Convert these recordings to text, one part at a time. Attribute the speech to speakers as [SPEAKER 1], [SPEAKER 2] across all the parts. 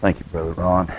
[SPEAKER 1] Thank you, Brother Ron.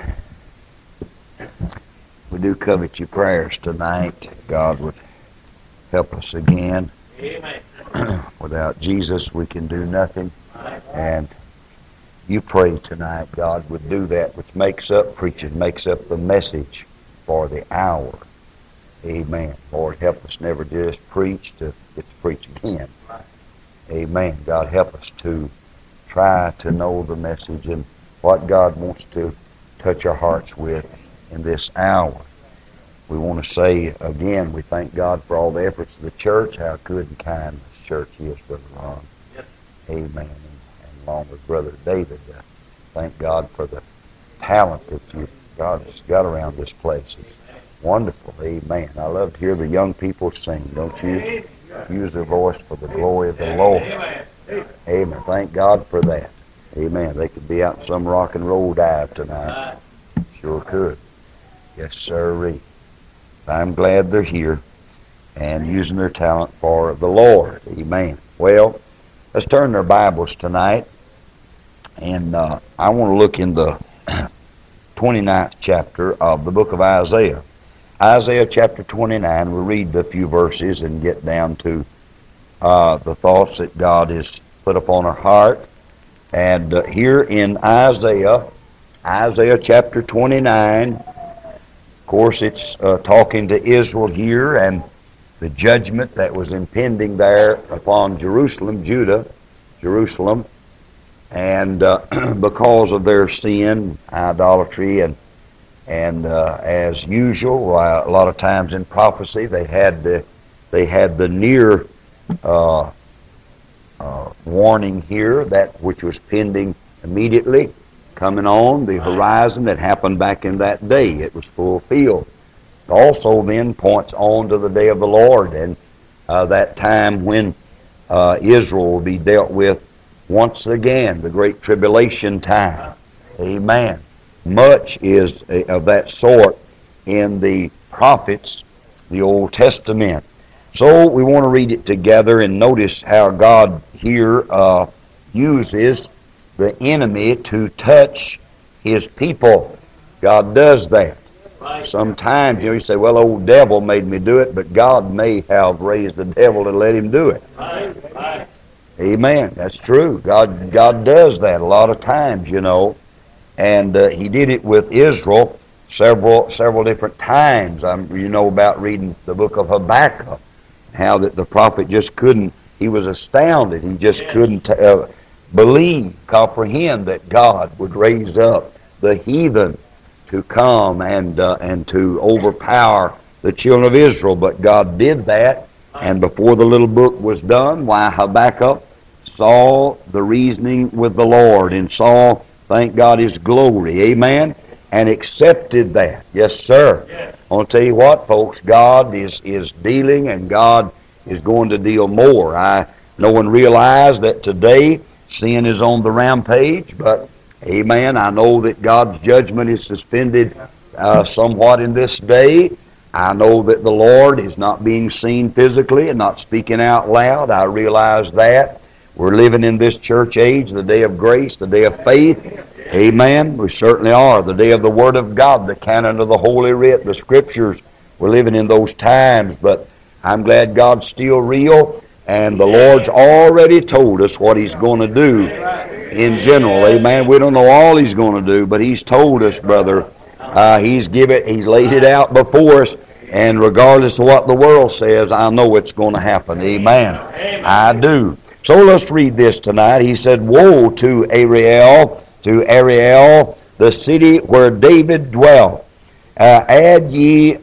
[SPEAKER 1] We do covet your prayers tonight. God would help us again.
[SPEAKER 2] Amen.
[SPEAKER 1] Without Jesus, we can do nothing. And you pray tonight, God would do that, which makes up preaching, makes up the message for the hour. Amen. Lord, help us never just preach to get to preach again. Amen. God, help us to try to know the message and what God wants to touch our hearts with in this hour. We want to say again, we thank God for all the efforts of the church, how good and kind this church is, Brother Ron.
[SPEAKER 2] Yes.
[SPEAKER 1] Amen. And along with Brother David, thank God for the talent that God has got around this place. It's wonderful. Amen. I love to hear the young people sing, don't you? Use their voice for the glory of the Lord. Amen. Thank God for that. Amen. They could be out in some rock and roll dive tonight. Sure could. Yes, sirree. I'm glad they're here and using their talent for the Lord. Amen. Well, let's turn our Bibles tonight. And I want to look in the 29th chapter of the book of Isaiah. Isaiah chapter 29, we'll read a few verses and get down to the thoughts that God has put upon our heart. And here in Isaiah chapter 29, of course it's talking to Israel here and the judgment that was impending there upon Jerusalem, Jerusalem, and because of their sin, idolatry, and as usual, a lot of times in prophecy they had the near warning here, that which was pending immediately, coming on the horizon that happened back in that day. It was fulfilled. It also then points on to the day of the Lord and that time when Israel will be dealt with once again, the great tribulation time. Amen. Much is of that sort in the prophets, the Old Testament. So we want to read it together and notice how God here uses the enemy to touch his people. God does that. Sometimes you say, well, old devil made me do it, but God may have raised the devil to let him do it. Amen. That's true. God does that a lot of times, you know. And he did it with Israel several different times. You know about reading the book of Habakkuk, how that the prophet just couldn't, he was astounded. He just couldn't comprehend that God would raise up the heathen to come and to overpower the children of Israel. But God did that, and before the little book was done, why, Habakkuk saw the reasoning with the Lord and saw, thank God, his glory. Amen. And accepted that. Yes, sir. Yes. I want to tell you what, folks, God is dealing, and God is going to deal more. No one realized that today sin is on the rampage, but, amen, I know that God's judgment is suspended somewhat in this day. I know that the Lord is not being seen physically and not speaking out loud. I realize that. We're living in this church age, the day of grace, the day of faith. Amen. We certainly are. The day of the Word of God, the canon of the Holy Writ, the Scriptures. We're living in those times, but I'm glad God's still real, and the Lord's already told us what He's going to do in general. Amen. We don't know all He's going to do, but He's told us, brother. He's laid it out before us, and regardless of what the world says, I know it's going to happen. Amen. I do. So let's read this tonight. He said, woe to Ariel, the city where David dwelt. Add ye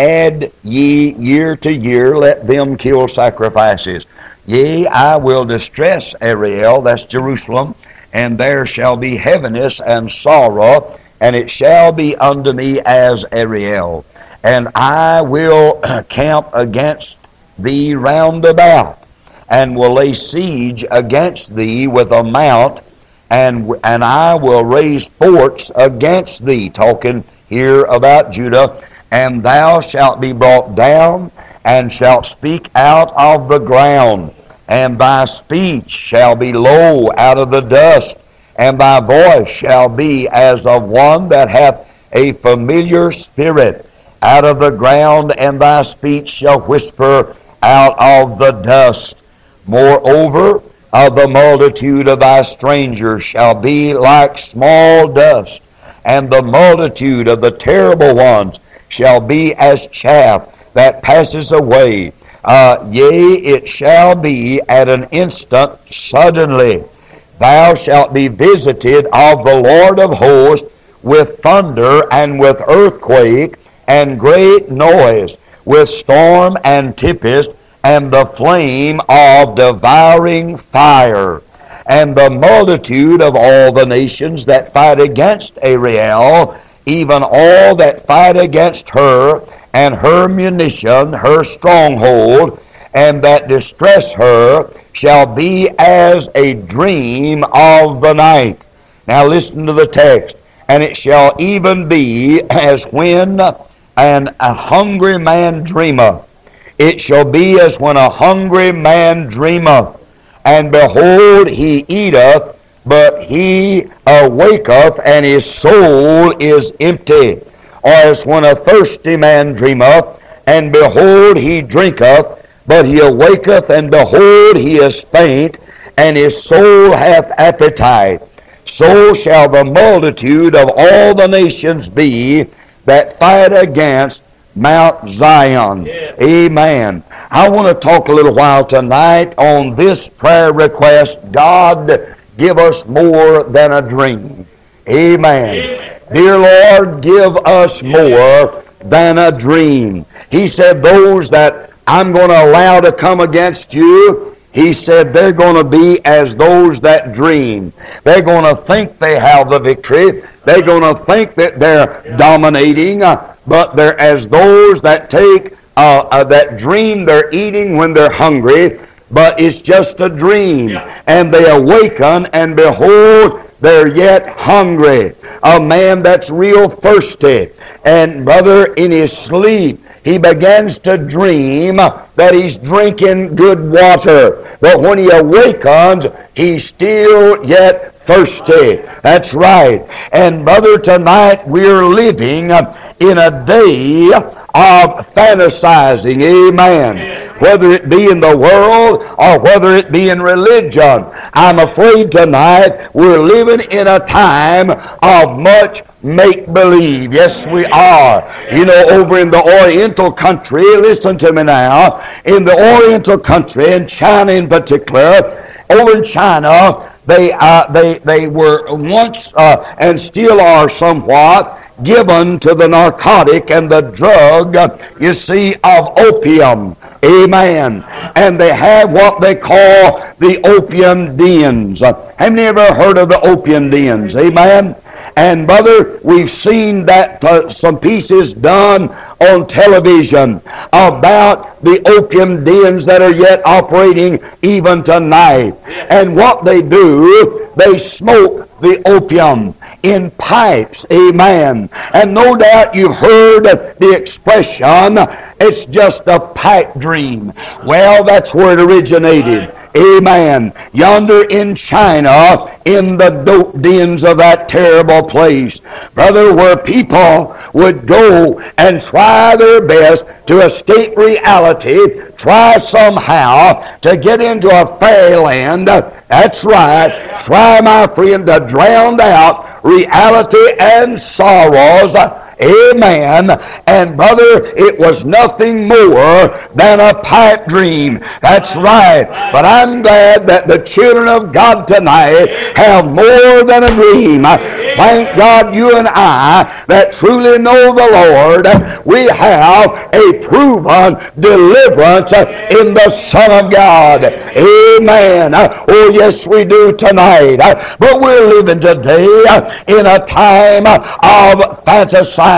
[SPEAKER 1] year to year, let them kill sacrifices. Yea, I will distress Ariel, that's Jerusalem, and there shall be heaviness and sorrow, and it shall be unto me as Ariel. And I will camp against thee round about, and will lay siege against thee with a mount, and I will raise forts against thee, talking here about Judah, and thou shalt be brought down, and shalt speak out of the ground, and thy speech shall be low out of the dust, and thy voice shall be as of one that hath a familiar spirit out of the ground, and thy speech shall whisper out of the dust. Moreover, of the multitude of thy strangers shall be like small dust, and the multitude of the terrible ones shall be as chaff that passes away. Yea, it shall be at an instant, suddenly. Thou shalt be visited of the Lord of hosts with thunder and with earthquake and great noise, with storm and tempest and the flame of devouring fire. And the multitude of all the nations that fight against Ariel, even all that fight against her, and her munition, her stronghold, and that distress her, shall be as a dream of the night. Now listen to the text. And it shall even be as when a hungry man dreameth. It shall be as when a hungry man dreameth, and behold, he eateth, but he awaketh, and his soul is empty. Or as when a thirsty man dreameth, and behold, he drinketh, but he awaketh, and behold, he is faint, and his soul hath appetite. So shall the multitude of all the nations be that fight against Mount Zion. Yeah. Amen. I want to talk a little while tonight on this prayer request. God, give us more than a dream. Amen. Amen. Dear Lord, give us more than a dream. He said those that I'm going to allow to come against you, he said they're going to be as those that dream. They're going to think they have the victory. They're going to think that they're dominating, but they're as those that take that dream they're eating when they're hungry, but it's just a dream. And they awaken, and behold, they're yet hungry. A man that's real thirsty. And brother, in his sleep, he begins to dream that he's drinking good water. But when he awakens, he's still yet thirsty. That's right. And brother, tonight we're living in a day of fantasizing. Amen. Whether it be in the world or whether it be in religion. I'm afraid tonight we're living in a time of much make-believe. Yes, we are. You know, over in the Oriental country, listen to me now, in the Oriental country, in China in particular, over in China, they were once and still are somewhat given to the narcotic and the drug, you see, of opium. Amen. And they have what they call the opium dens. Have you ever heard of the opium dens? Amen. And brother, we've seen that some pieces done on television about the opium dens that are yet operating even tonight. And what they do, they smoke the opium in pipes. Amen. And no doubt you've heard the expression, it's just a pipe dream. Well, that's where it originated. Amen. Yonder in China, in the dope dens of that terrible place, brother, where people would go and try their best to escape reality, try somehow to get into a fairyland. That's right. Try, my friend, to drown out reality and sorrows. Amen. And brother, it was nothing more than a pipe dream. That's right. But I'm glad that the children of God tonight have more than a dream. Thank God you and I that truly know the Lord, we have a proven deliverance in the Son of God. Amen. Oh yes, we do tonight. But we're living today in a time of fantasizing.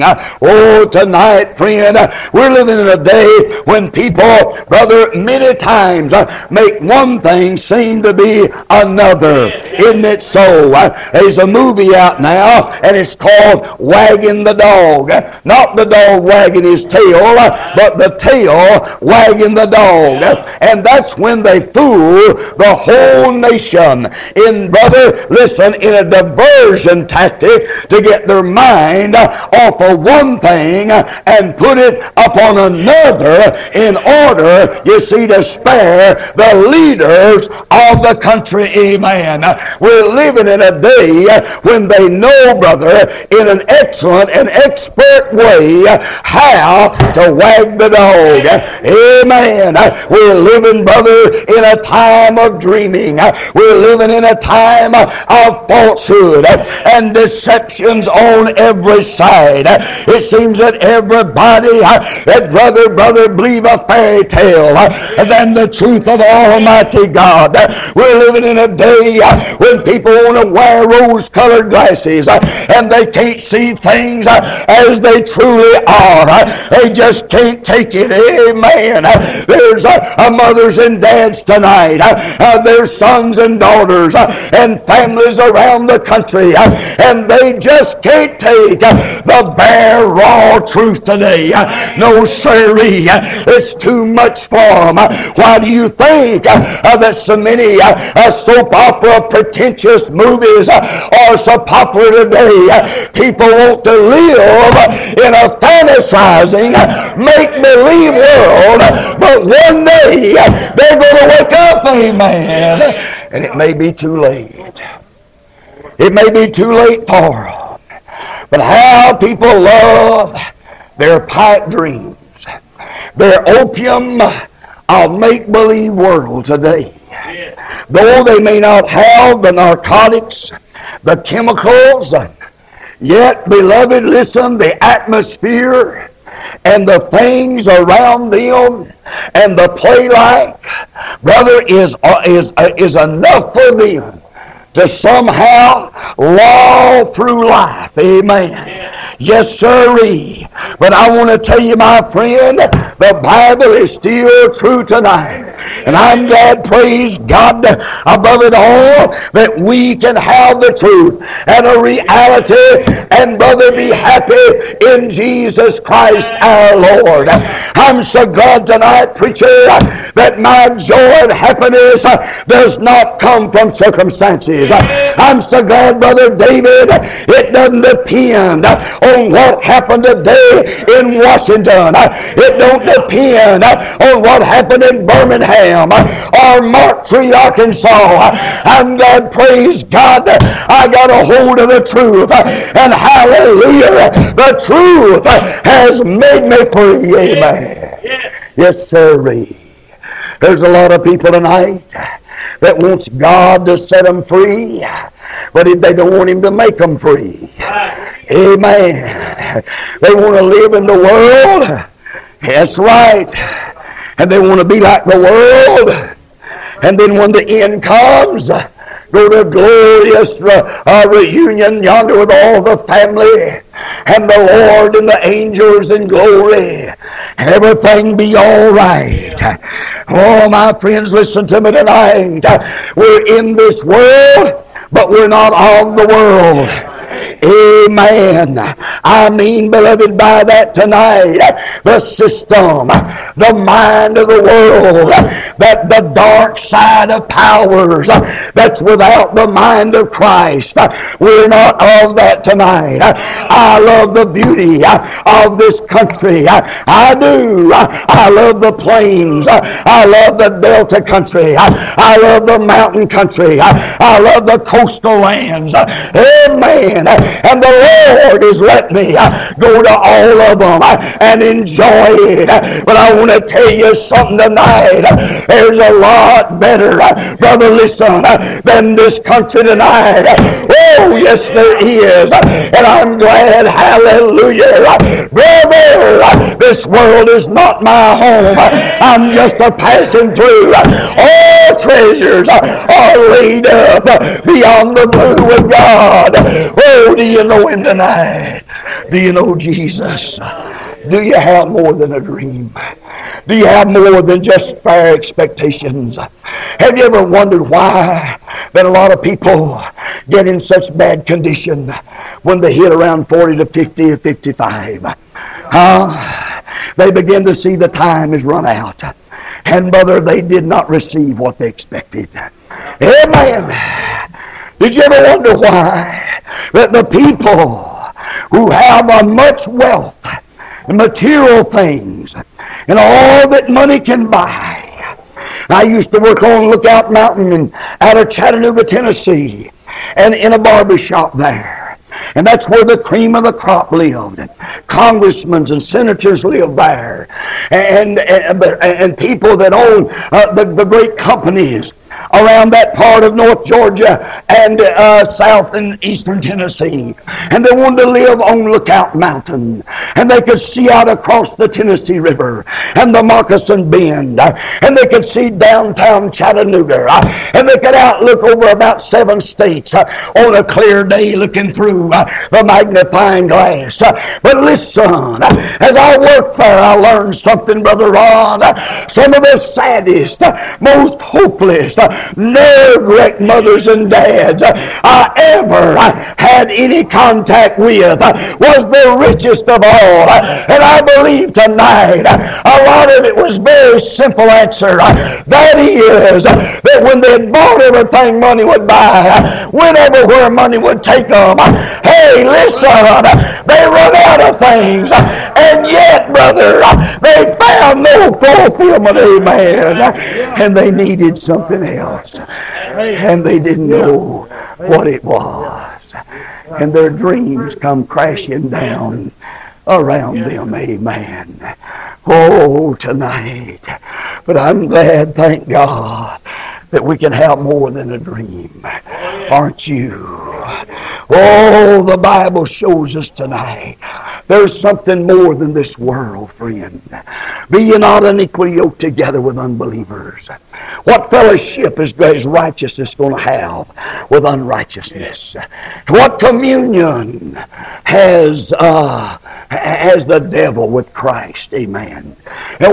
[SPEAKER 1] Oh, tonight, friend, we're living in a day when people, brother, many times make one thing seem to be another. Isn't it so? There's a movie movie out now, and it's called Wagging the Dog. Not the dog wagging his tail, but the tail wagging the dog. And that's when they fool the whole nation in, brother, listen, in a diversion tactic to get their mind off of one thing and put it upon another in order, you see, to spare the leaders of the country. Amen. We're living in a day when they know, brother, in an excellent and expert way how to wag the dog. Amen. We're living, brother, in a time of dreaming. We're living in a time of falsehood and deceptions on every side. It seems that everybody that brother believe a fairy tale than the truth of Almighty God. We're living in a day when people want to wear rose-colored glasses and they can't see things as they truly are. They just can't take it. Amen. There's mothers and dads tonight. There's sons and daughters and families around the country, and they just can't take the bare raw truth today. No sirree, it's too much for them. Why do you think that so many soap opera pretentious movies are so popular today? People want to live in a fantasizing make-believe world, but one day they're going to wake up, amen, and it may be too late. It may be too late for them. But how people love their pipe dreams, their opium of make-believe world today. Though they may not have the narcotics, the chemicals, yet, beloved, listen, the atmosphere and the things around them and the play-like, brother, is enough for them to somehow law through life. Amen. Yes, sirree. But I want to tell you, my friend, the Bible is still true tonight. And I'm glad, praise God, above it all, that we can have the truth and a reality, and, brother, be happy in Jesus Christ our Lord. I'm so glad tonight, preacher, that my joy and happiness does not come from circumstances. I'm so glad, Brother David, it doesn't depend on what happened today in Washington. It don't depend on what happened in Birmingham or Moultrie, Arkansas. I'm glad, praise God, I got a hold of the truth, and hallelujah, the truth has made me free. Amen. Yes, sirree. There's a lot of people tonight that wants God to set them free, but they don't want Him to make them free. Amen. They want to live in the world. That's right. And they want to be like the world. And then when the end comes, go to a glorious reunion yonder with all the family and the Lord and the angels in glory, and everything be all right. Oh, my friends, listen to me tonight. We're in this world, but we're not of the world. Amen. I mean, beloved, by that tonight, the system, the mind of the world, that the dark side of powers that's without the mind of Christ. We're not of that tonight. I love the beauty of this country. I do. I love the plains. I love the Delta country. I love the mountain country. I love the coastal lands. Amen. And the Lord has let me go to all of them and enjoy it. But I want to tell you something tonight. There's a lot better, brother, listen, than this country tonight. Oh, yes, there is. And I'm glad, hallelujah. Brother, this world is not my home. I'm just a passing through. All treasures are laid up beyond the blue with God. Oh, do you know Him tonight? Do you know Jesus? Do you have more than a dream?
[SPEAKER 2] Do you have more than just fair expectations? Have you ever wondered why that a lot of people get in such bad condition when they hit around 40 to 50 or 55? They begin to see the time has run out. And brother, they did not receive what they expected. Amen. Did you ever wonder why that the people who have much wealth and material things and all that money can buy? I used to work on Lookout Mountain and out of Chattanooga, Tennessee, and in a barber shop there. And that's where the cream of the crop lived. And congressmen and senators lived there. And people that own the great companies around that part of North Georgia and south and eastern Tennessee. And they wanted to live on Lookout Mountain. And they could see out across the Tennessee River and the Moccasin Bend. And they could see downtown Chattanooga. And they could outlook over about 7 states on a clear day looking through the magnifying glass. But listen, as I worked there, I learned something, Brother Ron. Some of the saddest, most hopeless, nerve-wrecked mothers and dads I ever had any contact with was the richest of all. And I believe tonight a lot of it was very simple answer. That is, that when they bought everything money would buy, went everywhere money would take them. Hey, listen, they run out of things, and yet, brother, they found no fulfillment, amen. And they needed something else. And they didn't know what it was. And their dreams come crashing down around them, amen. Oh, tonight. But I'm glad, thank God, that we can have more than a dream. Aren't you? Oh, the Bible shows us tonight there's something more than this world, friend. Be ye not unequally yoked together with unbelievers. What fellowship is righteousness going to have with unrighteousness? What communion has the devil with Christ? Amen. And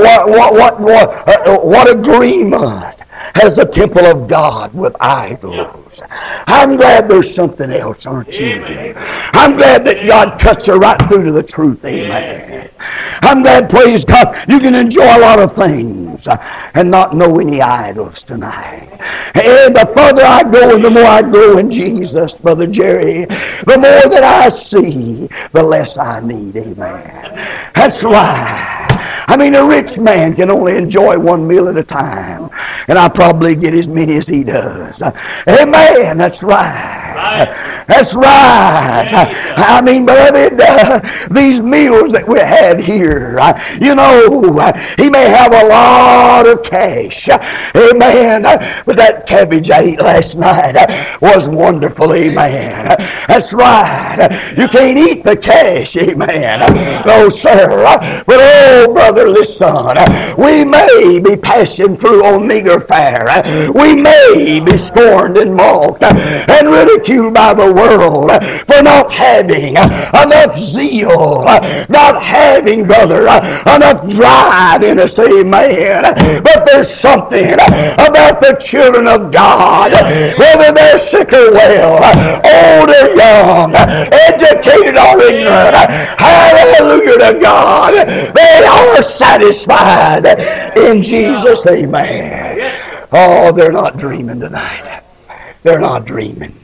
[SPEAKER 2] what agreement has the temple of God with idols? I'm glad there's something else, aren't you? I'm glad that God cuts her right through to the truth. Amen. I'm glad, praise God, you can enjoy a lot of things and not know any idols tonight. And the further I go and the more I grow in Jesus, Brother Jerry, the more that I see, the less I need. Amen. That's right. I mean, a rich man can only enjoy one meal at a time, and I probably get as many as he does. Amen. That's right. That's right. I mean, beloved, these meals that we had here, you know, he may have a lot of cash. Amen. But that cabbage I ate last night was wonderful. Amen. That's right. You can't eat the cash. Amen. No, sir. But oh, brother, listen. We may be passing through on meager fare. We may be scorned and mocked and ridiculed by the world for not having enough zeal, not having, brother, enough drive in us. Amen. But there's something about the children of God, whether they're sick or well, old or young, educated or ignorant. Hallelujah to God. They are satisfied in Jesus. Amen. Oh, they're not dreaming tonight. They're not dreaming.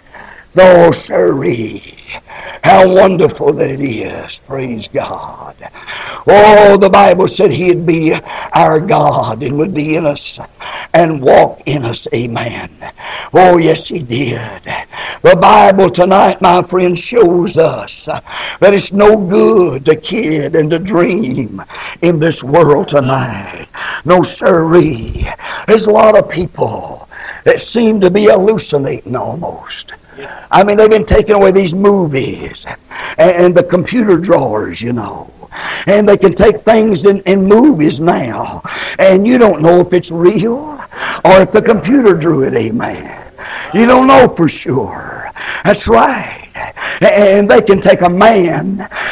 [SPEAKER 2] No, sirree. How wonderful that it is. Praise God. Oh, the Bible said He'd be our God and would be in us and walk in us. Amen. Oh, yes, He did. The Bible tonight, my friend, shows us that it's no good to kid and to dream in this world tonight. No, sirree. There's a lot of people that seem to be hallucinating almost. I mean, they've been taking away these movies and the computer drawers, you know. And they can take things in movies now, and you don't know if it's real or if the computer drew it. Amen. You don't know for sure. That's right. And they can take a man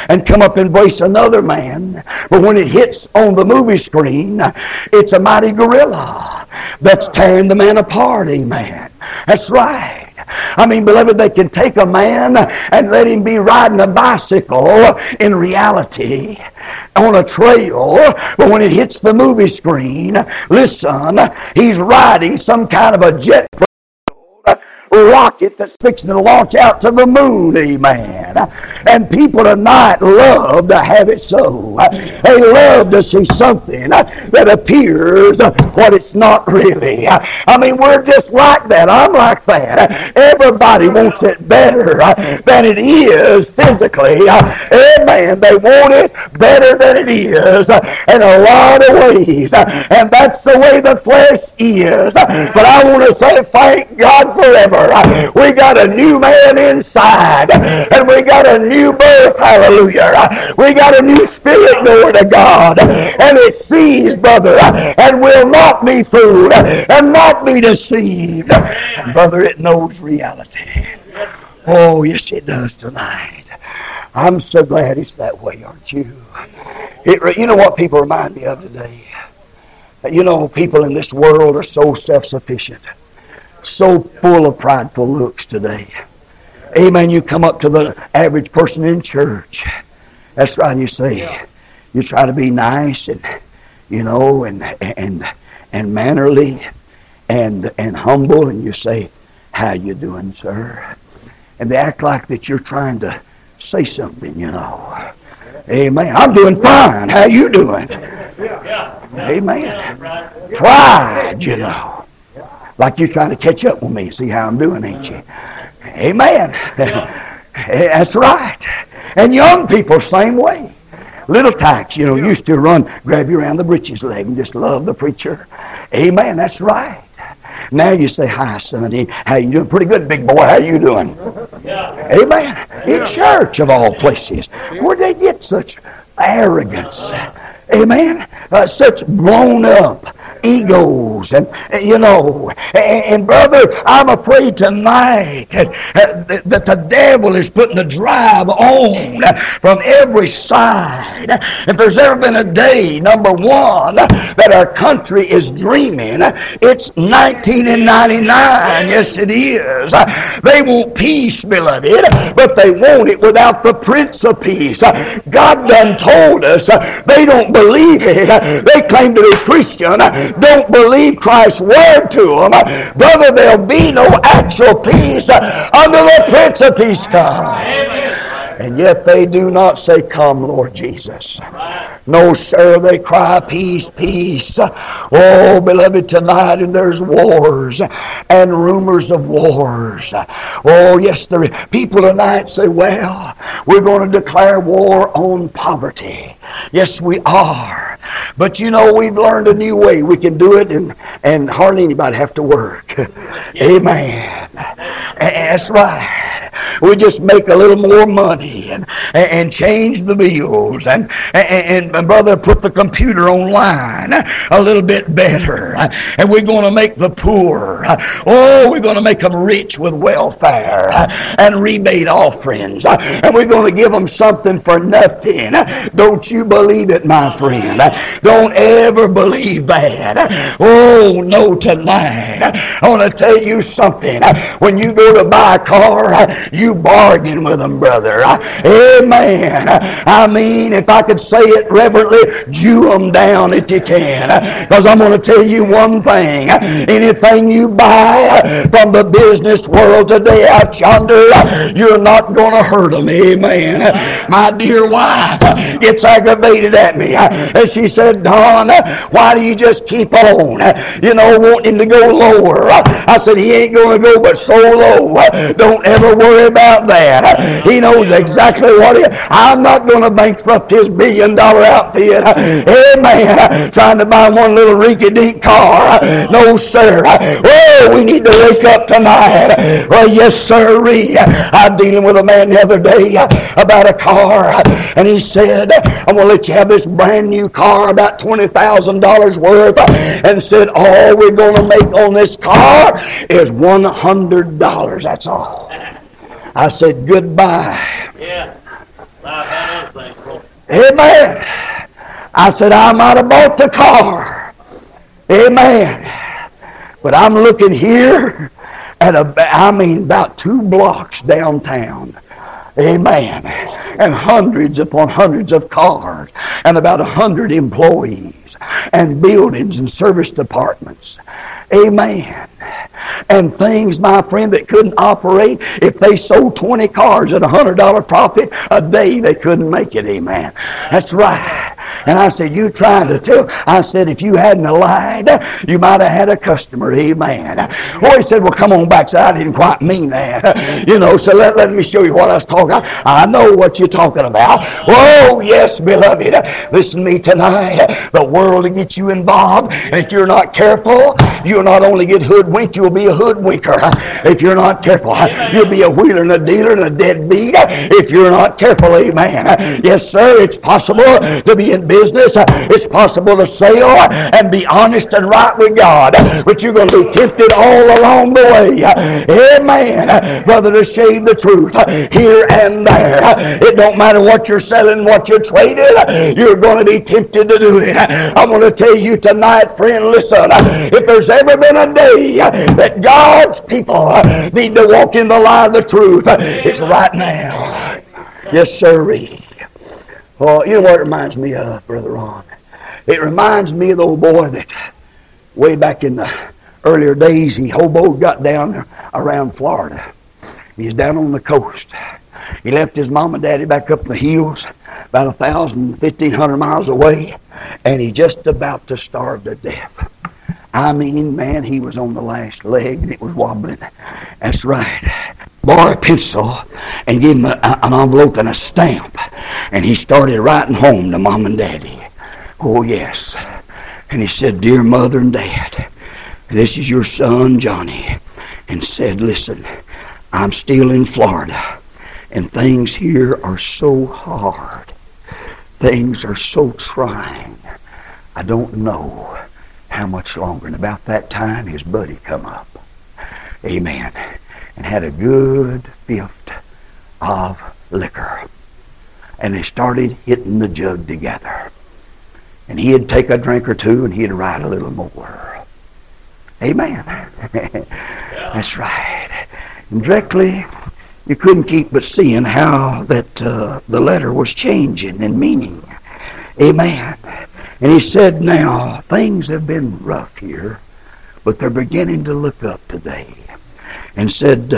[SPEAKER 2] and come up and embrace another man. But when it hits on the movie screen, it's a mighty gorilla that's tearing the man apart. Amen. That's right. I mean, beloved, they can take a man and let him be riding a bicycle in reality on a trail, but when it hits the movie screen, listen, he's riding some kind of a jet rocket that's fixing to launch out to the moon, amen. And people tonight love to have it so. They love to see something that appears what it's not really. I mean, we're just like that. I'm like that. Everybody wants it better than it is physically. Amen. They want it better than it is in a lot of ways. And that's the way the flesh is. But I want to say thank God forever. We got a new man inside, and we got a new birth, hallelujah. We got a new spirit, glory to God, and it sees, brother, and will not be fooled, and not be deceived. And brother, it knows reality. Oh, yes, it does tonight. I'm so glad it's that way, aren't you? You know what people remind me of today? You know, people in this world are so self-sufficient, so full of prideful looks today. Amen. You come up to the average person in church. That's right. You say, you try to be nice and, you know, and mannerly and humble, and you say, "How you doing, sir?" And they act like that you're trying to say something, you know. Amen. "I'm doing fine. How you doing?" Amen. Pride, you know. Like you're trying to catch up with me, see how I'm doing, ain't you? Amen. That's right. And young people, same way. Little tykes, you know, used to grab you around the breeches leg and just love the preacher. Amen. That's right. Now you say, "Hi, sonny. How you doing?" "Pretty good, big boy. How you doing?" Amen. In church, of all places. Where'd they get such arrogance? Amen. Such blown up egos, and you know, and brother, I'm afraid tonight that the devil is putting the drive on from every side. If there's ever been a day, number one, that our country is dreaming, it's 1999. Yes, it is. They want peace, beloved, but they want it without the Prince of Peace. God done told us they don't believe it. They claim to be Christian, don't believe Christ's word to them. Brother, there'll be no actual peace under the Prince of Peace come. And yet they do not say, "Come, Lord Jesus." No, sir, they cry, "Peace, peace." Oh, beloved, tonight, and there's wars and rumors of wars. Oh, yes, there is. People tonight say, "Well, we're going to declare war on poverty." Yes, we are. But you know, we've learned a new way. We can do it and hardly anybody have to work. Amen. That's right. We just make a little more money and change the bills and brother, put the computer online a little bit better. And we're going to make the poor, we're going to make them rich with welfare and rebate offerings. And we're going to give them something for nothing. Don't you believe it, my friend? Don't ever believe that. Oh, no, tonight. I want to tell you something. When you go to buy a car, you bargain with them, brother. Amen. I mean, if I could say it reverently, Jew them down if you can. Because I'm going to tell you one thing. Anything you buy from the business world today out yonder, you're not going to hurt them. Amen. My dear wife gets aggravated at me. And she said, "Don, why do you just keep on, wanting to go lower?" I said, "He ain't going to go but so low. Don't ever worry about that. He knows exactly what I'm not going to bankrupt his $1 billion outfit. Amen. Trying to buy one little rinky-dink car. No, sir. Oh, we need to wake up tonight. Well, yes, sirree. I'm dealing with a man the other day about a car, and he said, "I'm going to let you have this brand new car, about $20,000 worth," and said, "All we're going to make on this car is $100. That's all." I said, "Goodbye."
[SPEAKER 3] Yeah.
[SPEAKER 2] Amen. I said, I might have bought the car. Amen. But I'm looking here at about 2 blocks downtown. Amen. And hundreds upon hundreds of cars and about 100 employees and buildings and service departments. Amen. And things, my friend, that couldn't operate. If they sold 20 cars at $100 profit a day, they couldn't make it. Amen. That's right. And I said, you trying to tell? I said, if you hadn't lied, you might have had a customer. Amen. Well, he said, well, come on back. So I didn't quite mean that. You know, so let me show you what I was talking about. I know what you're talking about. Oh, yes, beloved. Listen to me tonight. The world will get you involved. And if you're not careful, you'll not only get hoodwinked, you'll be a hoodwinker. If you're not careful, you'll be a wheeler and a dealer and a deadbeat. If you're not careful, amen. Yes, sir, it's possible to be in business. It's possible to sell and be honest and right with God. But you're going to be tempted all along the way. Amen. Brother, to shave the truth here and there. It don't matter what you're selling, what you're trading. You're going to be tempted to do it. I'm going to tell you tonight, friend, listen. If there's ever been a day that God's people need to walk in the light of the truth, it's right now. Yes, sirree. Oh, you know what it reminds me of, Brother Ron? It reminds me of the old boy that way back in the earlier days, he hoboed, got down around Florida. He's down on the coast. He left his mom and daddy back up in the hills, about 1,500 miles away, and he just about to starve to death. I mean, man, he was on the last leg and it was wobbling. That's right. Borrowed a pencil and gave him an envelope and a stamp. And he started writing home to Mom and Daddy. Oh, yes. And he said, Dear Mother and Dad, this is your son, Johnny. And said, listen, I'm still in Florida. And things here are so hard. Things are so trying. I don't know how much longer. And about that time, his buddy come up. Amen. And had a good fifth of liquor. And they started hitting the jug together. And he'd take a drink or two and he'd write a little more. Amen. That's right. And directly, you couldn't keep but seeing how that the letter was changing in meaning. Amen. And he said, now, things have been rough here, but they're beginning to look up today. And said,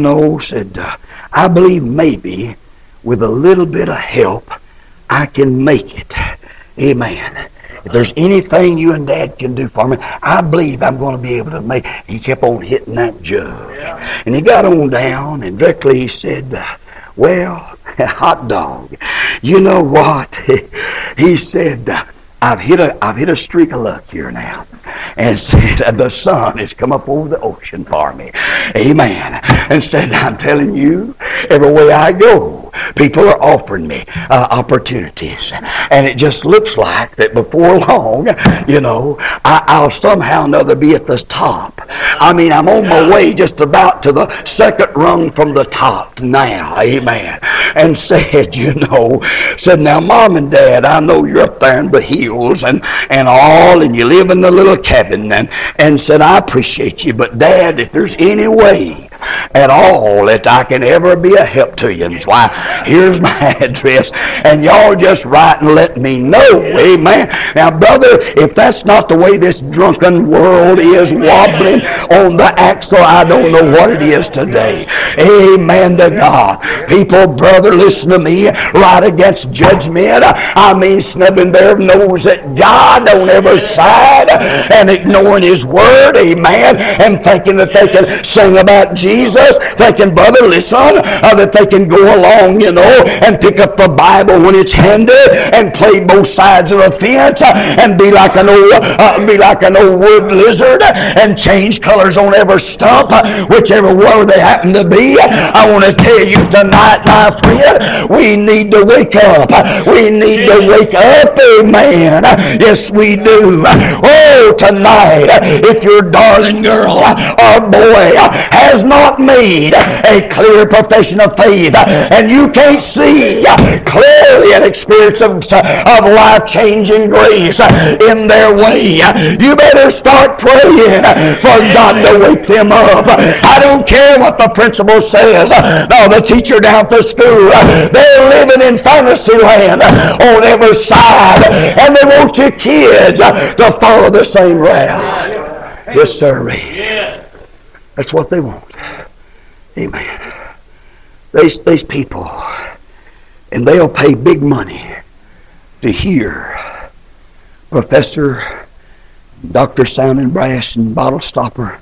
[SPEAKER 2] I believe maybe with a little bit of help, I can make it. Amen. If there's anything you and Dad can do for me, I believe I'm going to be able to make it. He kept on hitting that jug. Yeah. And he got on down, and directly he said, well, hot dog, you know what? He said, I've hit a streak of luck here now. And said, the sun has come up over the ocean for me. Amen. And said, I'm telling you, everywhere I go, people are offering me opportunities. And it just looks like that before long, I'll somehow or another be at the top. I mean, I'm on my way just about to the second rung from the top now. Amen. And said, now, Mom and Dad, I know you're up there in the hills and all, and you live in the little cabin, and said, I appreciate you, but Dad, if there's any way at all that I can ever be a help to you, and why, here's my address, and y'all just write and let me know. Amen. Now, brother, if that's not the way this drunken world is wobbling on the axle, I don't know what it is today. Amen to God. People, brother, listen to me, right against judgment. I mean, snubbing their nose at God on every side and ignoring His Word. Amen. And thinking that they can sing about Jesus, thinking, brother, listen, that they can go along, and pick up the Bible when it's handed and play both sides of the fence and be like an old wood lizard and change colors on every stump, whichever way they happen to be. I want to tell you tonight, my friend, we need to wake up. We need to wake up, amen. Yes, we do. Oh, tonight, if your darling girl or boy has not not made a clear profession of faith, and you can't see clearly an experience of life-changing grace in their way, you better start praying for God to wake them up. I don't care what the principal says. No, the teacher down at the school, they're living in fantasy land on every side, and they want your kids to follow the same route. Yes, sir. That's what they want. Amen. These people, and they'll pay big money to hear Professor Dr. Sounding Brass and Bottle Stopper,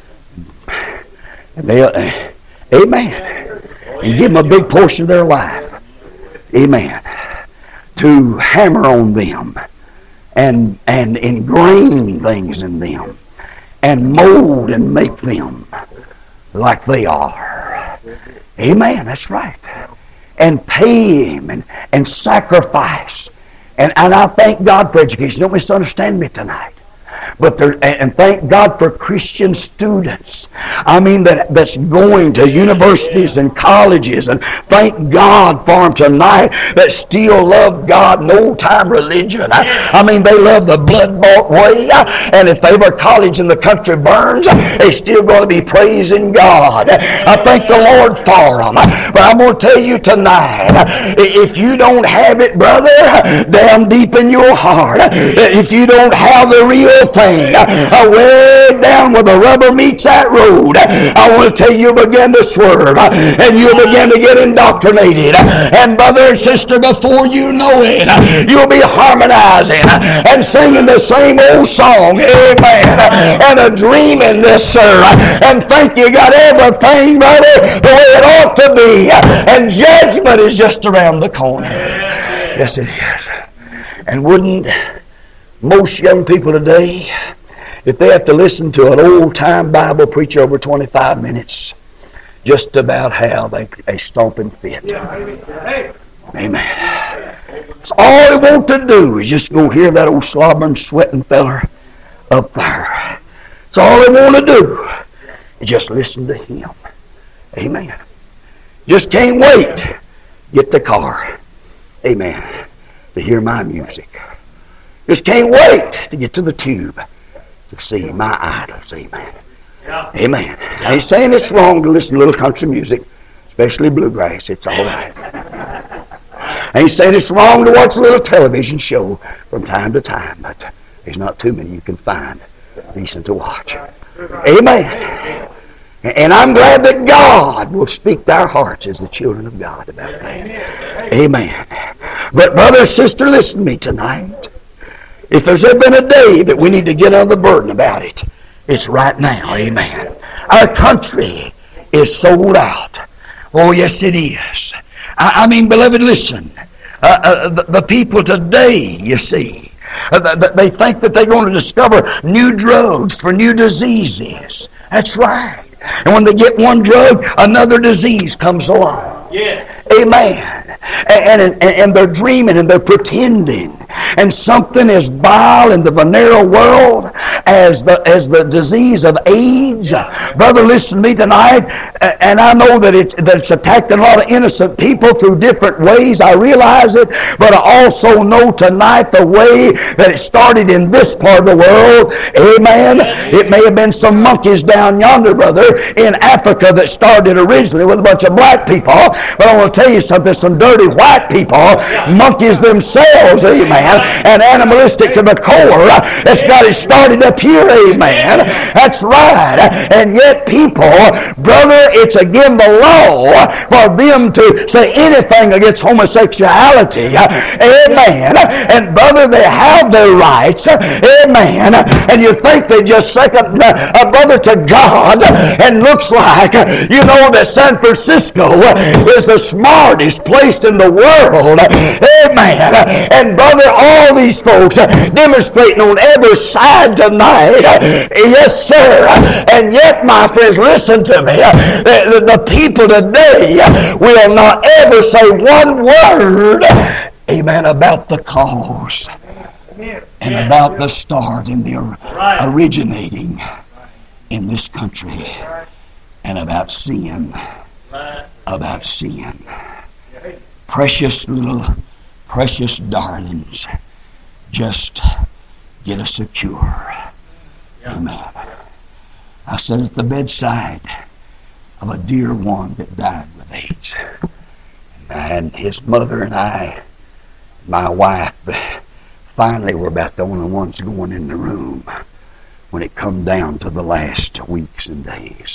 [SPEAKER 2] and they'll, amen, and give them a big portion of their life, amen, to hammer on them and ingrain things in them and mold and make them like they are. Amen, that's right. And pay him and sacrifice. And I thank God for education. Don't misunderstand me tonight. And thank God for Christian students. I mean, that's going to universities and colleges. And thank God for them tonight that still love God and old-time religion. I mean, they love the blood-bought way. And if ever college in the country burns, they're still going to be praising God. I thank the Lord for them. But I'm going to tell you tonight, if you don't have it, brother, down deep in your heart, if you don't have the real thing, way down where the rubber meets that road, I want to tell you, begin to swerve, and you'll begin to get indoctrinated. And brother and sister, before you know it, you'll be harmonizing and singing the same old song, amen, and a dreaming this, sir, and think you got everything, brother, the way it ought to be, and judgment is just around the corner. Yes, it is. And wouldn't most young people today, if they have to listen to an old-time Bible preacher over 25 minutes, just about have a stomping fit. Amen. So all they want to do is just go hear that old slobbering, sweating feller up there. So all they want to do is just listen to him. Amen. Just can't wait. Get the car. Amen. To hear my music. Just can't wait to get to the tube to see my idols. Amen. Yeah. Amen. I ain't saying it's wrong to listen to a little country music, especially bluegrass. It's all right. I ain't saying it's wrong to watch a little television show from time to time, but there's not too many you can find decent to watch. Amen. And I'm glad that God will speak to our hearts as the children of God about that. Amen. But brother, sister, listen to me tonight. If there's ever been a day that we need to get on the burden about it, it's right now. Amen. Our country is sold out. Oh, yes, it is. I mean, beloved, listen. The people today, you see, they think that they're going to discover new drugs for new diseases. That's right. And when they get one drug, another disease comes along. Yeah. Amen. And they're dreaming and they're pretending. And something as vile in the venereal world as the disease of AIDS. Brother, listen to me tonight. And I know that it's attacking a lot of innocent people through different ways. I realize it. But I also know tonight the way that it started in this part of the world. Amen. It may have been some monkeys down yonder, brother, in Africa that started originally with a bunch of black people. But I want to tell you something. Some dirty white people, monkeys themselves, amen, and animalistic to the core, that's got it started up here, amen. That's right. And yet people, brother, it's again the law for them to say anything against homosexuality, amen. And brother, they have their rights, amen. And you think they just second a brother to God, and looks like, you know, that San Francisco is the smartest place in the world, amen. And brother, all these folks demonstrating on every side tonight, yes sir. And yet, my friends, listen to me, the people today will not ever say one word, amen, about the cause and about the start and the originating in this country. and about sin. About sin. Precious darlings, just get us secure. Amen. I sat at the bedside of a dear one that died with AIDS. And his mother and I, my wife, finally were about the only ones going in the room when it come down to the last weeks and days.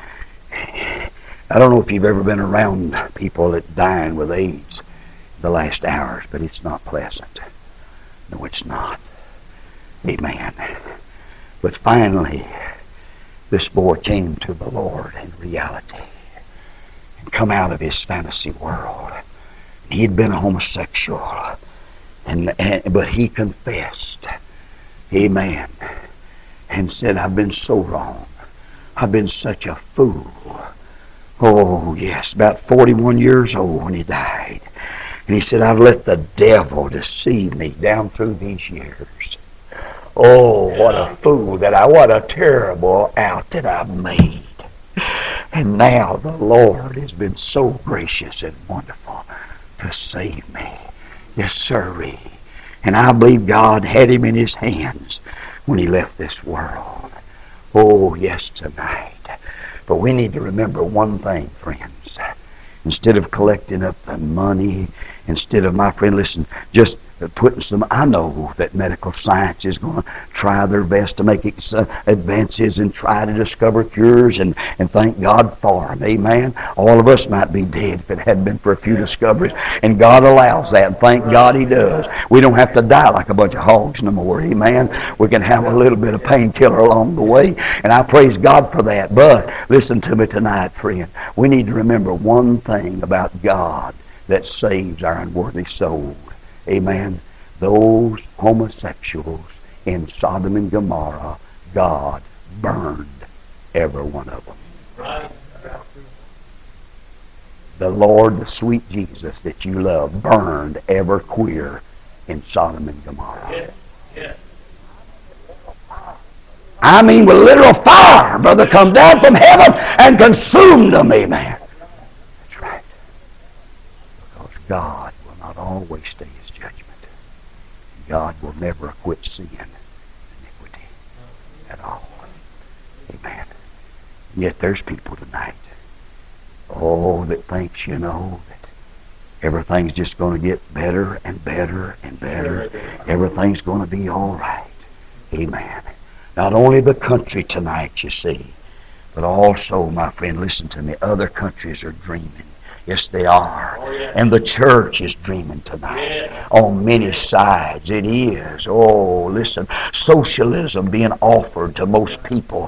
[SPEAKER 2] I don't know if you've ever been around people that dying with AIDS the last hours, but it's not pleasant. No, it's not. Amen. But finally, this boy came to the Lord in reality and come out of his fantasy world. He'd been a homosexual, but he confessed. Amen. And said, I've been so wrong. I've been such a fool. Oh, yes, about 41 years old when he died. And he said, I've let the devil deceive me down through these years. Oh, what a fool what a terrible out that I've made. And now the Lord has been so gracious and wonderful to save me. Yes, sirree. And I believe God had him in his hands when he left this world. Oh, yes, tonight. But we need to remember one thing, friends. Instead of collecting up the money, instead of, my friend, listen, just putting some, I know that medical science is going to try their best to make advances and try to discover cures, and thank God for them. Amen. All of us might be dead if it hadn't been for a few discoveries, and God allows that, and thank God he does. We don't have to die like a bunch of hogs no more. Amen. We can have a little bit of painkiller along the way, and I praise God for that. But listen to me tonight, friend. We need to remember one thing about God that saves our unworthy soul. Amen. Those homosexuals in Sodom and Gomorrah, God burned every one of them. Right. The Lord, the sweet Jesus that you love, burned every queer in Sodom and Gomorrah. Yeah. Yeah. I mean, with literal fire, brother, come down from heaven and consume them. Amen. That's right. Because God will not always stay his judgment. God will never acquit sin and iniquity at all. Amen. Yet there's people tonight, that thinks, that everything's just going to get better and better and better. Everything's going to be all right. Amen. Not only the country tonight, you see, but also, my friend, listen to me, other countries are dreaming. Yes, they are. Oh, yeah. And the church is dreaming tonight. Yeah. On many sides. It is. Oh, listen. Socialism being offered to most people.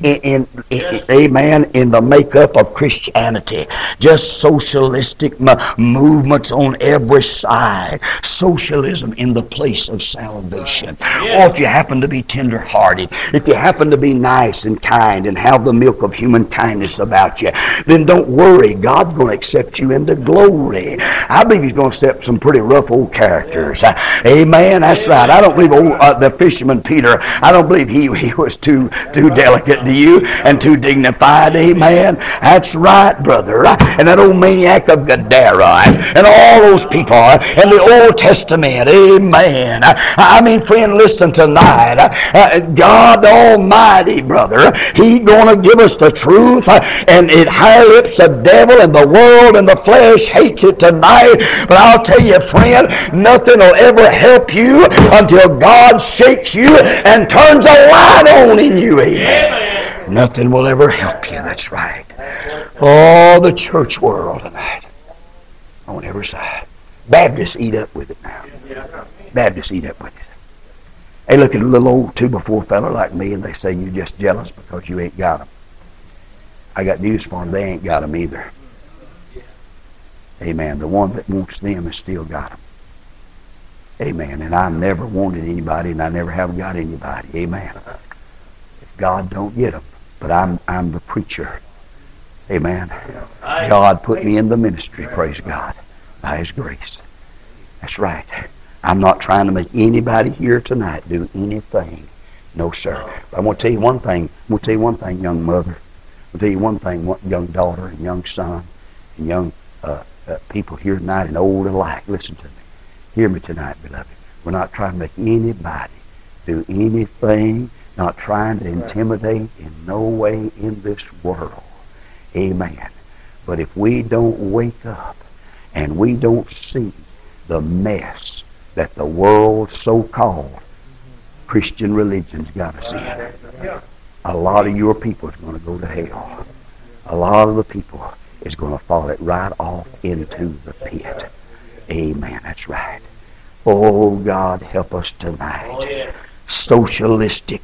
[SPEAKER 2] Amen. In the makeup of Christianity. Just socialistic movements on every side. Socialism in the place of salvation. Yeah. Or if you happen to be tender-hearted, if you happen to be nice and kind and have the milk of human kindness about you, then don't worry. God's going to accept you into glory. I believe he's going to accept some pretty rough old characters. Amen. That's right. I don't believe the fisherman Peter, I don't believe he was too delicate to you and too dignified. Amen. That's right, brother. And that old maniac of Gadara and all those people in the Old Testament. Amen. I mean, friend, listen tonight. God Almighty, brother, he's going to give us the truth, and it higher lips the devil and the world and the flesh hates it tonight. But I'll tell you, friend, nothing will ever help you until God shakes you and turns a light on in you. Amen. Nothing will ever help you. That's right. Oh, the church world tonight. On every side. Baptists eat up with it now. Baptists eat up with it. They look at a little old 2x4 fella like me and they say, you're just jealous because you ain't got them. I got news for them. They ain't got them either. Amen. The one that wants them has still got them. Amen. And I never wanted anybody, and I never have got anybody. Amen. If God don't get them, but I'm the preacher. Amen. God put me in the ministry, praise God, by his grace. That's right. I'm not trying to make anybody here tonight do anything. No, sir. But I'm going to tell you one thing. Young mother. I'll tell you one thing, one young daughter and young son and young people here tonight and old alike, listen to me. Hear me tonight, beloved. We're not trying to make anybody do anything, not trying to intimidate in no way in this world. Amen. But if we don't wake up and we don't see the mess that the world so-called Christian religion's got us in, a lot of your people is going to go to hell. A lot of the people is going to fall it right off into the pit. Amen. That's right. Oh, God, help us tonight. Socialistic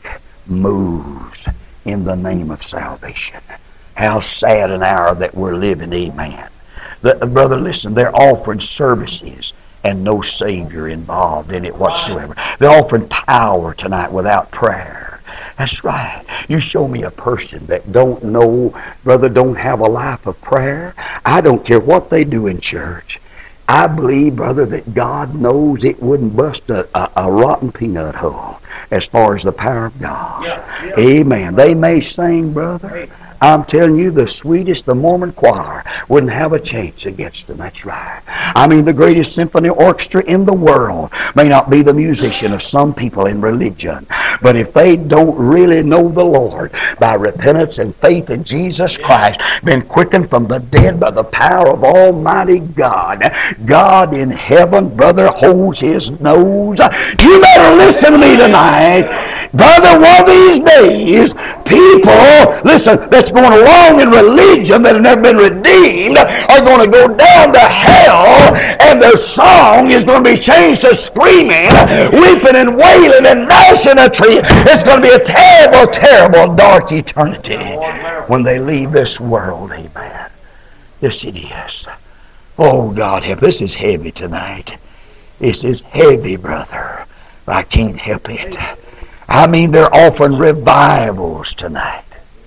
[SPEAKER 2] moves in the name of salvation. How sad an hour that we're living. Amen. Brother, listen, they're offering services and no Savior involved in it whatsoever. They're offering power tonight without prayer. That's right. You show me a person that don't know, brother, don't have a life of prayer. I don't care what they do in church. I believe, brother, that God knows it wouldn't bust a rotten peanut hole as far as the power of God. Yeah. Amen. They may sing, brother. I'm telling you, the sweetest, the Mormon choir wouldn't have a chance against them. That's right. I mean, the greatest symphony orchestra in the world may not be the musician of some people in religion. But if they don't really know the Lord by repentance and faith in Jesus Christ, been quickened from the dead by the power of Almighty God, God in heaven, brother, holds His nose. You better listen to me tonight. Brother, one of these days, people, listen, that's going along in religion that have never been redeemed are going to go down to hell, and their song is going to be changed to screaming, weeping and wailing and gnashing a tree. It's going to be a terrible, terrible dark eternity when they leave this world. Amen. Yes, it is. Oh, God help. This is heavy tonight. This is heavy, brother. I can't help it. I mean, they're offering revivals tonight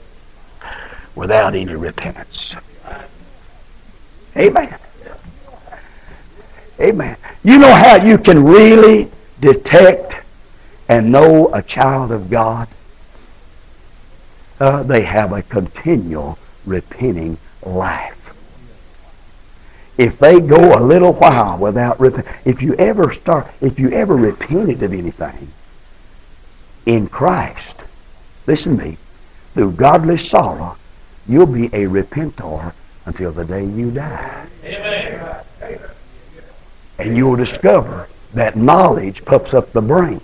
[SPEAKER 2] without any repentance. Amen. Amen. You know how you can really detect and know a child of God? They have a continual repenting life. If they go a little while without repenting, if you ever repented of anything in Christ, listen to me, through godly sorrow, you'll be a repentor until the day you die. Amen. And you'll discover that knowledge puffs up the brain.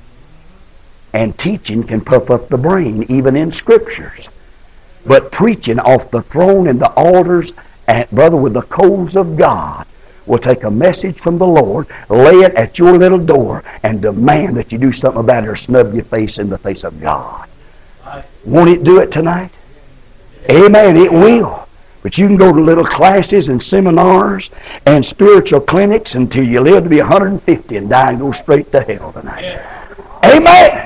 [SPEAKER 2] And teaching can puff up the brain, even in scriptures. But preaching off the throne and the altars, and brother, with the coals of God, will take a message from the Lord, lay it at your little door, and demand that you do something about it or snub your face in the face of God. Won't it do it tonight? Amen, it will. But you can go to little classes and seminars and spiritual clinics until you live to be 150 and die and go straight to hell tonight. Amen.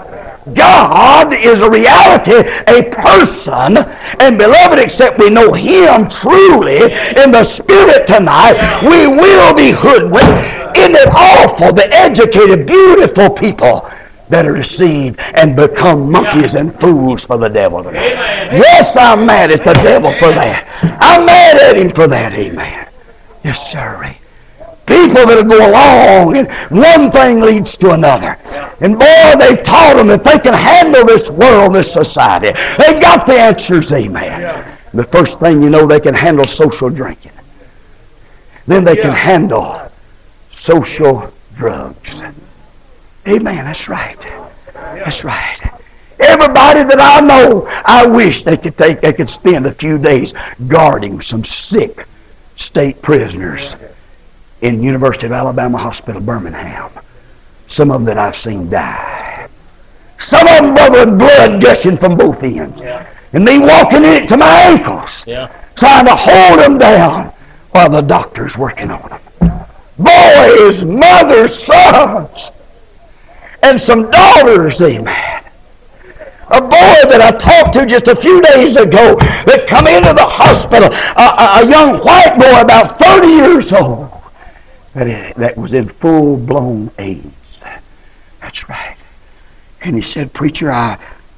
[SPEAKER 2] God is a reality, a person, and beloved, except we know Him truly in the Spirit tonight, we will be hoodwinked. Isn't it awful, the educated, beautiful people that are deceived and become monkeys and fools for the devil tonight? Yes, I'm mad at the devil for that. I'm mad at him for that, amen. Yes, sir. People that go along and one thing leads to another. And boy, they've taught them that they can handle this world, this society. They've got the answers, amen. The first thing you know, they can handle social drinking. Then they can handle social drugs. Amen, that's right. That's right. Everybody that I know, I wish they could spend a few days guarding some sick state prisoners in University of Alabama Hospital, Birmingham. Some of them that I've seen die. Some of them, brother, with blood gushing from both ends. And me walking in it to my ankles, trying to hold them down while the doctor's working on them. Boys, mothers, sons, and some daughters, amen. A boy that I talked to just a few days ago that come into the hospital, a young white boy about 30 years old, that was in full-blown AIDS. That's right. And he said, "Preacher,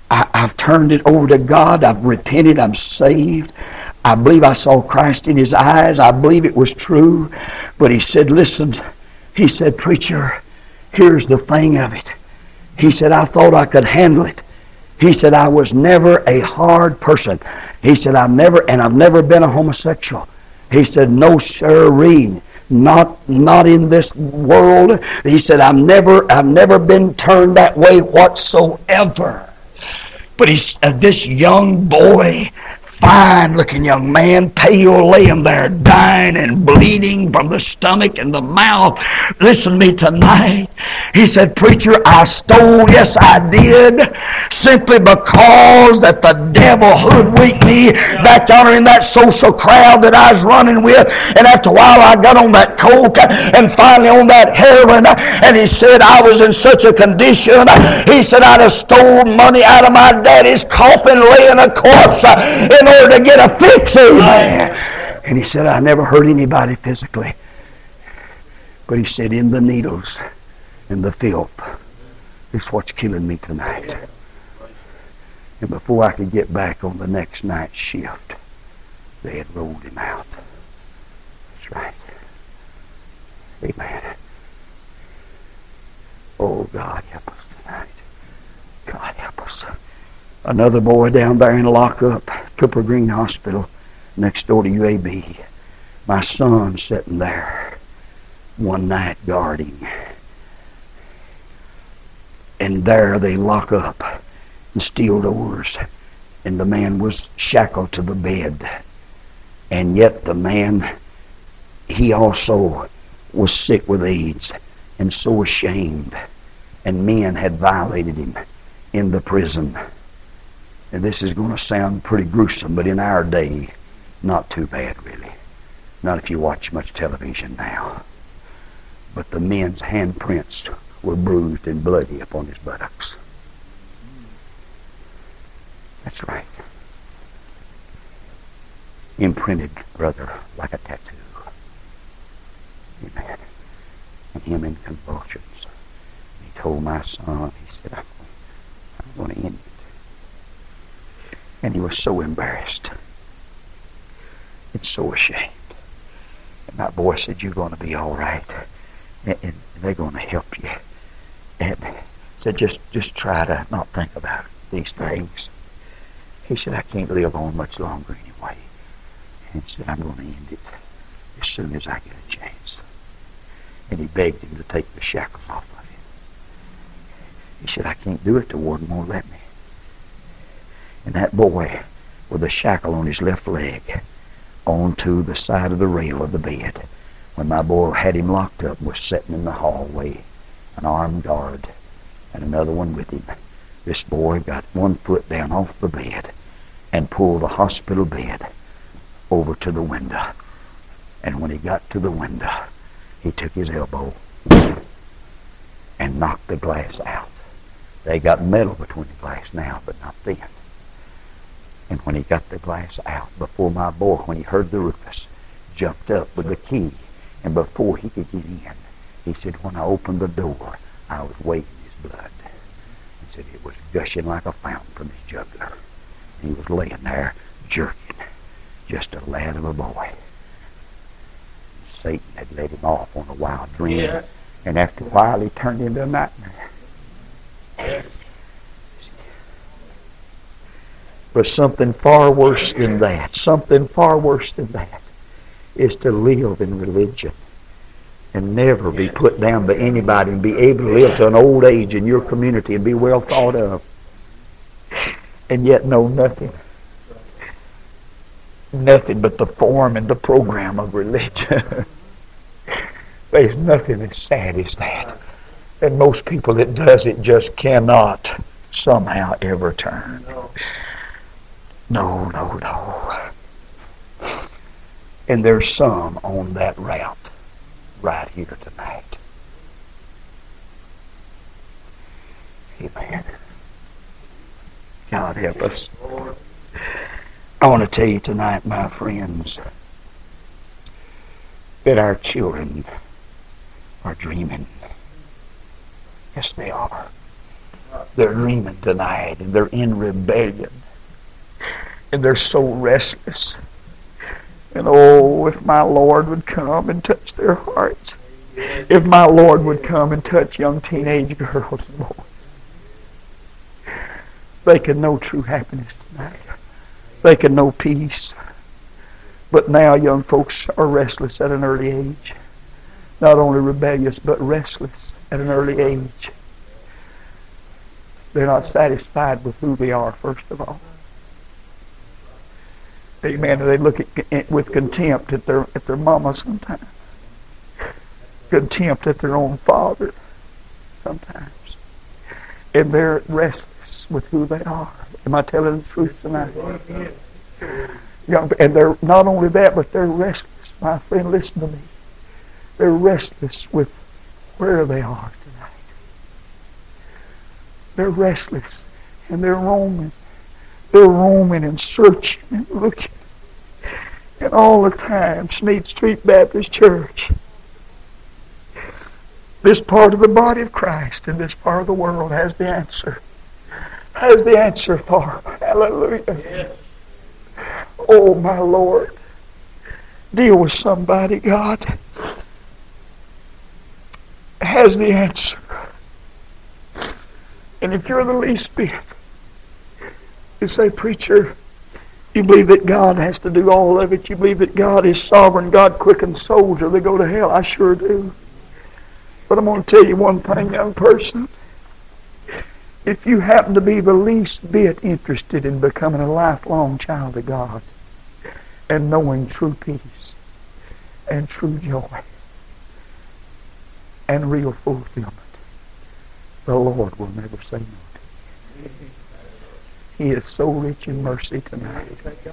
[SPEAKER 2] I've turned it over to God. I've repented. I'm saved. I believe I saw Christ in his eyes. I believe it was true. But he said, listen, he said, preacher, here's the thing of it. He said, I thought I could handle it. He said, I was never a hard person. He said, I've never been a homosexual. He said, no sirree, not in this world. He said, I've never been turned that way whatsoever. But this young boy, fine-looking young man, pale, laying there dying and bleeding from the stomach and the mouth. Listen to me tonight. He said, preacher, I stole, yes I did, simply because that the devil hoodwinked me back yonder in that social crowd that I was running with. And after a while I got on that coke and finally on that heroin. And he said, I was in such a condition. He said, I'd have stole money out of my daddy's coffin, laying a corpse in order to get a fix, amen. And he said, I never hurt anybody physically. But he said, in the needles and the filth is what's killing me tonight. And before I could get back on the next night shift, they had rolled him out. That's right. Amen. Oh, God help us tonight. God help us. Another boy down there in lockup, Cooper Green Hospital, next door to UAB. My son sitting there one night guarding. And there they lock up and steel doors. And the man was shackled to the bed. And yet the man, he also was sick with AIDS and so ashamed. And men had violated him in the prison. And this is going to sound pretty gruesome, but in our day, not too bad, really. Not if you watch much television now. But the men's handprints were bruised and bloody upon his buttocks. That's right. Imprinted, brother, like a tattoo. Amen. And him in convulsions. He told my son, he said, I'm going to end it. And he was so embarrassed and so ashamed. And my boy said, you're going to be all right. And they're going to help you. And said, just try to not think about these things. He said, I can't live on much longer anyway. And he said, I'm going to end it as soon as I get a chance. And he begged him to take the shackles off of him. He said, I can't do it. The warden won't let me. And that boy, with a shackle on his left leg, onto the side of the rail of the bed, when my boy had him locked up, was sitting in the hallway, an armed guard, and another one with him. This boy got one foot down off the bed and pulled the hospital bed over to the window. And when he got to the window, he took his elbow and knocked the glass out. They got metal between the glass now, but not then. And when he got the glass out, before my boy, when he heard the rufus, jumped up with the key, and before he could get in, he said, when I opened the door, I was waiting his blood. He said it was gushing like a fountain from his jugular. He was laying there, jerking, just a lad of a boy. Satan had led him off on a wild dream, yeah. And after a while, he turned into a nightmare. Yeah. But something far worse than that, is to live in religion and never be put down by anybody and be able to live to an old age in your community and be well thought of and yet know nothing but the form and the program of religion. There's nothing as sad as that. And most people that does it just cannot somehow ever turn. No. And there's some on that route right here tonight. Amen. God help us. I want to tell you tonight, my friends, that our children are dreaming. Yes, they are. They're dreaming tonight, and they're in rebellion. And they're so restless. And oh, if my Lord would come and touch their hearts. If my Lord would come and touch young teenage girls and boys. They can know true happiness tonight. They can know peace. But now young folks are restless at an early age. Not only rebellious, but restless at an early age. They're not satisfied with who they are, first of all. Amen. They look at with contempt at their mama sometimes. Contempt at their own father sometimes. And they're restless with who they are. Am I telling the truth tonight? And they're not only that, but they're restless. My friend, listen to me. They're restless with where they are tonight. They're restless and they're roaming. They're roaming and searching and looking. And all the time, Sneed Street Baptist Church, this part of the body of Christ in this part of the world has the answer. Has the answer for them. Hallelujah. Yes. Oh, my Lord. Deal with somebody, God. Has the answer. And if you're the least bit, you say, preacher, you believe that God has to do all of it. You believe that God is sovereign. God quickens souls or they go to hell. I sure do. But I'm going to tell you one thing, young person. If you happen to be the least bit interested in becoming a lifelong child of God and knowing true peace and true joy and real fulfillment, the Lord will never say no to you. He is so rich in mercy tonight.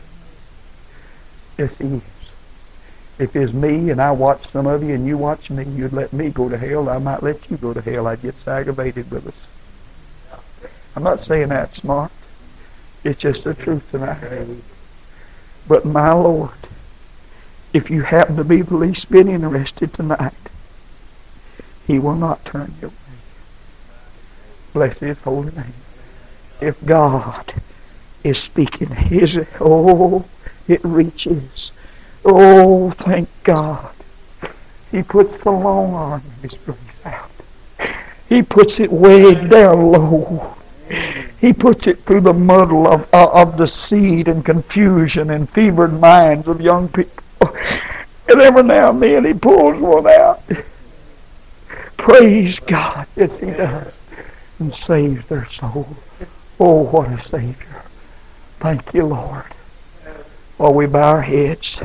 [SPEAKER 2] Yes, He is. If it's me and I watch some of you and you watch me, you'd let me go to hell. I might let you go to hell. I'd get so aggravated with us. I'm not saying that smart. It's just the truth tonight. But my Lord, if you happen to be the least bit interested tonight, He will not turn you away. Bless His holy name. If God is speaking, it reaches. Oh, thank God. He puts the long arm of His grace out. He puts it way down low. He puts it through the muddle of deceit and confusion and fevered minds of young people. And every now and then He pulls one out. Praise God. Yes, He does. And saves their soul. Oh, what a Savior. Thank you, Lord. While we bow our heads.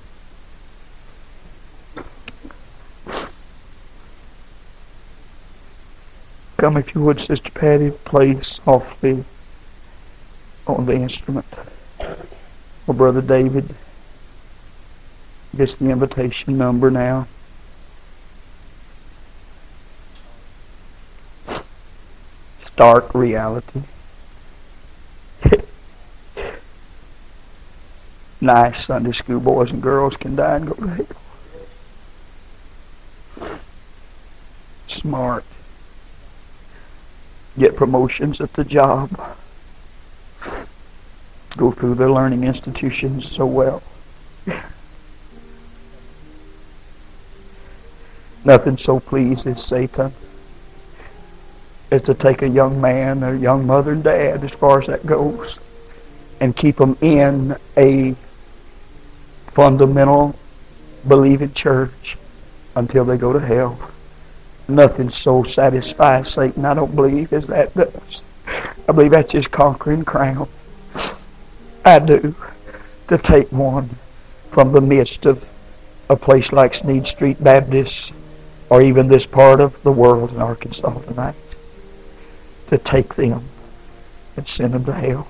[SPEAKER 2] Come, if you would, Sister Patty, play softly on the instrument. Or Brother David, gets the invitation number now. Stark reality. Nice Sunday school boys and girls can die and go to hell. Smart. Get promotions at the job. Go through their learning institutions so well. Nothing so pleases Satan as to take a young man or young mother and dad, as far as that goes, and keep them in a fundamental believing church until they go to hell. Nothing so satisfies Satan, I don't believe, as that does. I believe that's his conquering crown. I do. To take one from the midst of a place like Sneed Street Baptist, or even this part of the world in Arkansas tonight, to take them and send them to hell.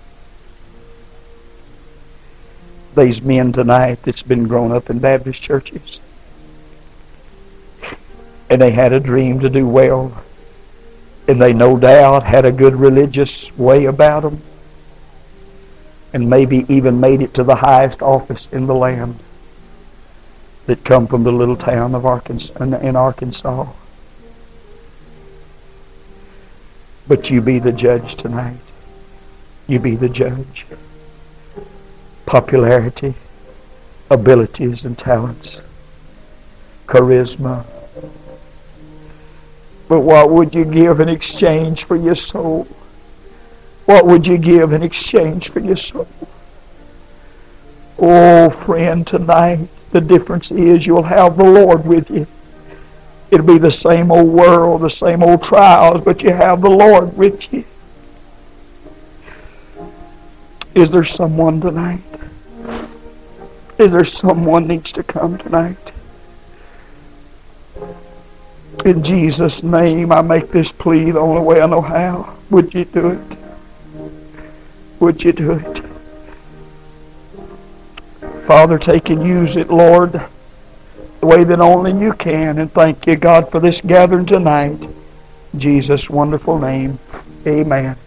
[SPEAKER 2] These men tonight that's been grown up in Baptist churches, and they had a dream to do well, and they no doubt had a good religious way about them, and maybe even made it to the highest office in the land, that come from the little town of Arkansas, in Arkansas. But you be the judge tonight. You be the judge. Popularity, abilities and talents, charisma. But what would you give in exchange for your soul? What would you give in exchange for your soul? Oh, friend, tonight the difference is you'll have the Lord with you. It'll be the same old world, the same old trials, but you have the Lord with you. Is there someone tonight? Is there someone needs to come tonight? In Jesus' name, I make this plea the only way I know how. Would you do it? Would you do it? Father, take and use it, Lord, the way that only you can. And thank you, God, for this gathering tonight. In Jesus' wonderful name, amen.